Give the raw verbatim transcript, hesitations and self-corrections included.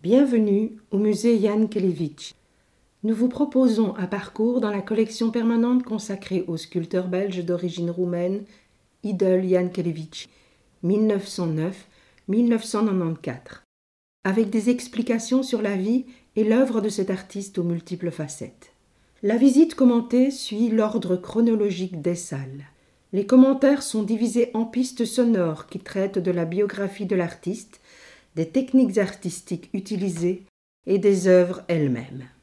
Bienvenue au musée Jan Kelevich. Nous vous proposons un parcours dans la collection permanente consacrée au sculpteur belge d'origine roumaine Idel Jan Kelevich, mille neuf cent neuf à mille neuf cent quatre-vingt-quatorze, avec des explications sur la vie et l'œuvre de cet artiste aux multiples facettes. La visite commentée suit l'ordre chronologique des salles. Les commentaires sont divisés en pistes sonores qui traitent de la biographie de l'artiste, des techniques artistiques utilisées et des œuvres elles-mêmes.